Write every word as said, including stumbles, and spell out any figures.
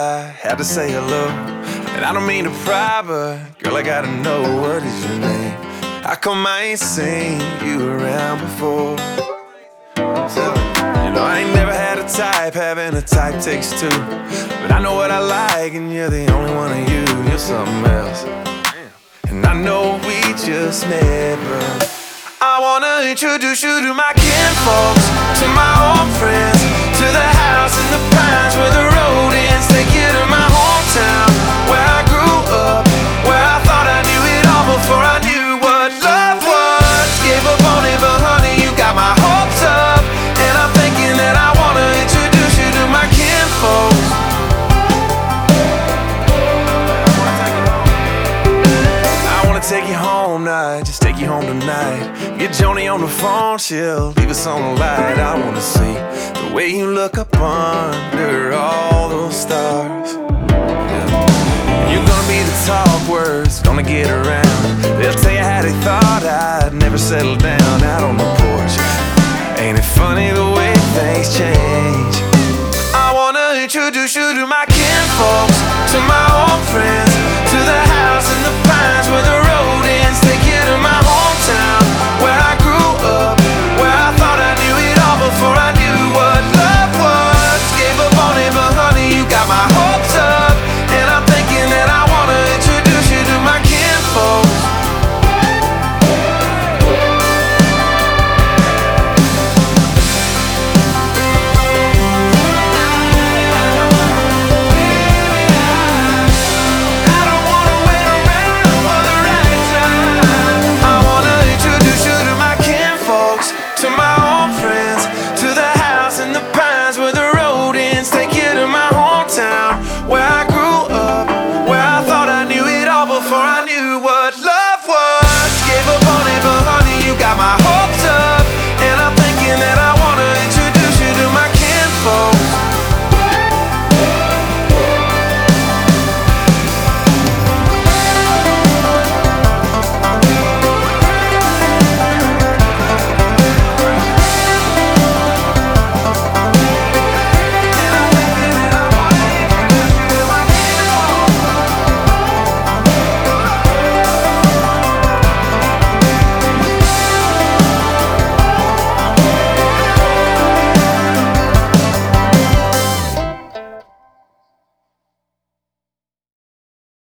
I had to say hello. And I don't mean to pry, but girl, I gotta know, what is your name? How come I ain't seen you around before? So, you know, I ain't never had a type, having a type takes two. But I know what I like, and you're the only one of you. You're something else. And I know we just met, but I wanna introduce you to my kinfolks, to my old friends, to the house in the pines where the road ends. Take you to my hometown, where I grew up, where I thought I knew it all before I knew what love was. Gave up on it, but honey, you got my hopes up. And I'm thinking that I wanna introduce you to my kinfolks. I wanna take you home night, just take you home tonight. Get Joni on the phone, she'll leave us on the light. I wanna see the way you look up under all those stars. Yeah. You're gonna be the talk words, gonna get around. They'll tell you how they thought I'd never settle down out on the porch. Ain't it funny the way things change? I wanna introduce you to my kinfolks, to my old friends, to the house in the pines where the